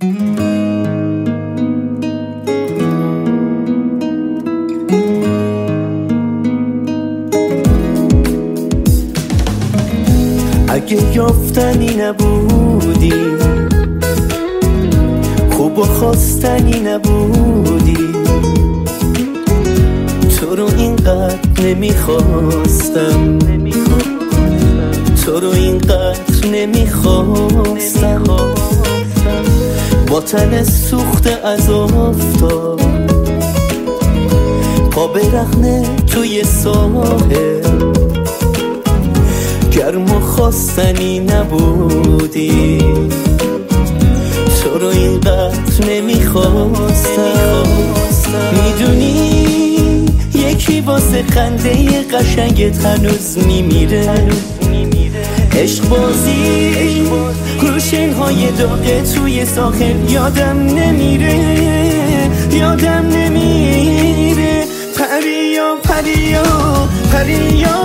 اگه یافتنی نبودی، خوب و خواستنی نبودی، تو رو اینقدر نمیخواستم، تو رو اینقدر نمیخواستم. با تن سوخته از آفتاب، پا برهنه توی ساحل، گرم و خواستنی نبودی، تو رو اینقدر نمیخواستم. میدونی یکی واسه خنده قشنگت هنوز میمیره، عشق بازی روشنهای داغ توی ساحل یادم نمیره، یادم نمیره. پریا پریا پریا،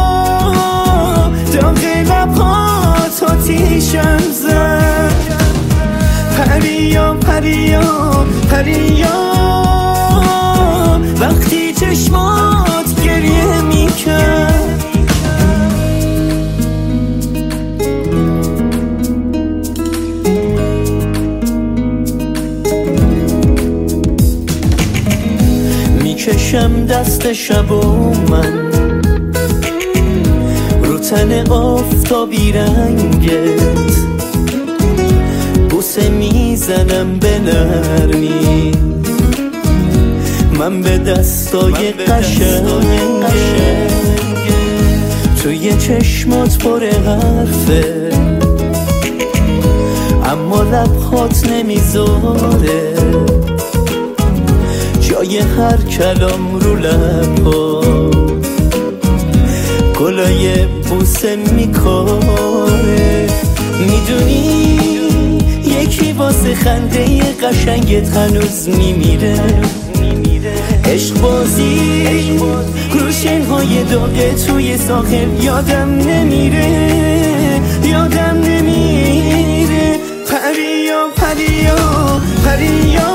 داغ لبهات آتیشم زد. پریا پریا پریا، وقتی چشمات گریه میکرد. میکشم دست شب و من رو تن آفتابی رنگت، بوسه میزنم به نرمی، من به دستای قشنگت. توی چشمات پر حرفه، اما لبهات نمیذاره جای هر کلام رو لبها، گلای بوسه میکاره. میدونی یکی واسه خنده قشنگت هنوز میمیره، عشق بازی روشنهای داغ توی ساحل یادم نمیره، یادم نمیره. پریا پریا پریا،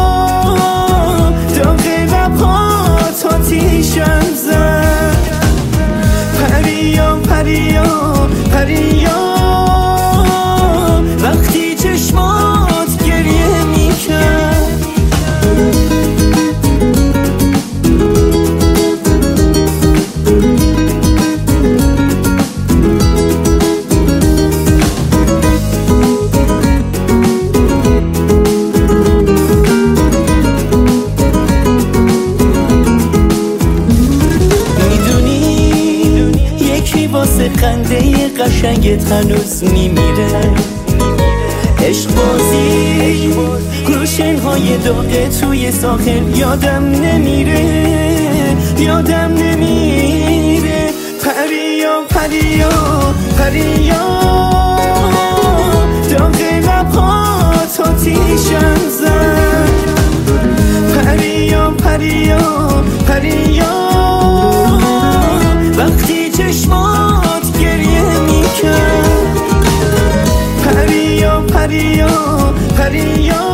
داغ لبهات آتیشم زد. پریا پریا پریا، وقتی چشمات گریه میکرد. واسه خنده قشنگت هنوز میمیره، عشق بازی روشنهای داغ توی ساحل یادم نمیره، یادم نمیره. پریا پریا پریا، داغ لبهات آتیشم زد. پریا پریا پریا، وقتی چشمات گریه میکرد. پریا پریا پریا،